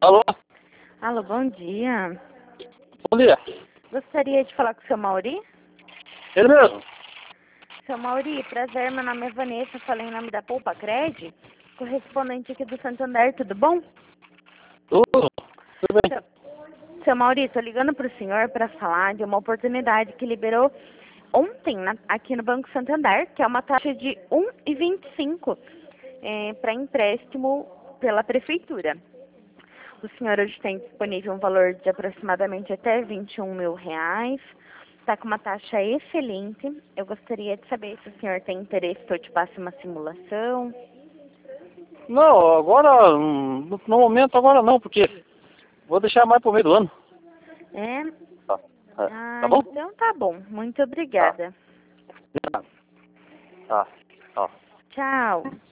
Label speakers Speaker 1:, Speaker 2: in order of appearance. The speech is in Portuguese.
Speaker 1: Alô?
Speaker 2: Alô, bom dia.
Speaker 1: Bom dia.
Speaker 2: Gostaria de falar com o seu Mauri?
Speaker 1: Ele mesmo?
Speaker 2: Seu Mauri, prazer, meu nome é Vanessa, falei em nome da Poupa Cred, correspondente aqui do Santander, tudo bom?
Speaker 1: Tudo bem.
Speaker 2: Seu, seu Mauri, estou ligando para o senhor para falar de uma oportunidade que liberou ontem aqui no Banco Santander, que é uma taxa de 1,25 para empréstimo pela prefeitura. O senhor hoje tem disponível um valor de aproximadamente até R$ 21.000. Está com uma taxa excelente. Eu gostaria de saber se o senhor tem interesse que eu te passe uma simulação.
Speaker 1: Não, agora, no momento agora não, porque vou deixar mais pro meio do ano.
Speaker 2: É?
Speaker 1: Tá, tá
Speaker 2: Ah,
Speaker 1: bom?
Speaker 2: então tá bom. Muito
Speaker 1: Tá.
Speaker 2: obrigada.
Speaker 1: Tá. Tá.
Speaker 2: Tchau.